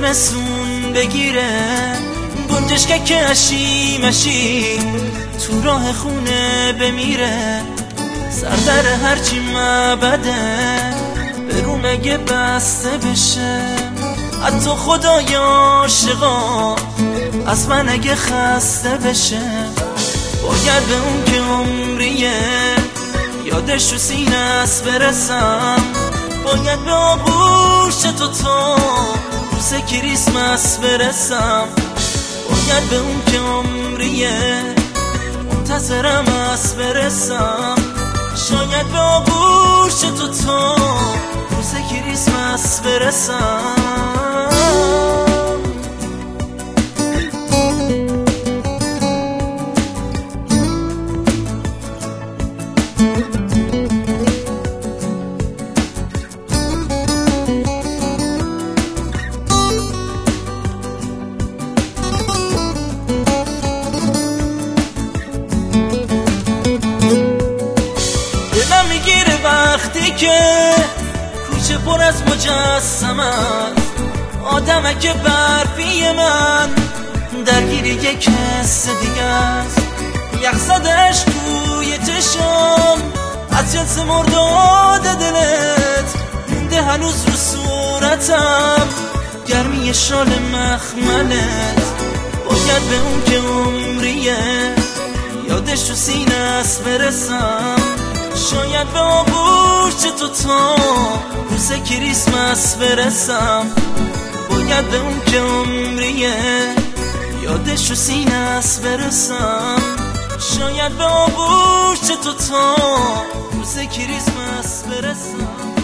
زمستون بگیره، گنجشکک اشی مشی تو راه خونه بمیره. سردر هرچی مبده به رو مگه بسته بشه. حتی خدای عاشقا از من اگه خسته بشه، باید به اون که عمریه یادش رو سینه است برسم. باید به آغوش تو تا روز کریسمس برسم. باید به اون که عمریه منتظرم است برسم. شاید به آغوش تو تا روز کریسمس برسم. دلم میگیره وقتی که کوچه پر از مجسم است، آدمک برفی من درگیر یک حس دیگه است. یخ زدش توی چشم از جنس مرداد دلت مونده هنوز رو صورتم گرمی شال مخملت. باید به اون که عمریه یادش رو سینه است برسم. شاید به آغوش تو تا روز کریسمس برسم. باید به اون که عمریه یادش رو سینه است برسم. شاید به آغوش تو تا روز کریسمس برسم.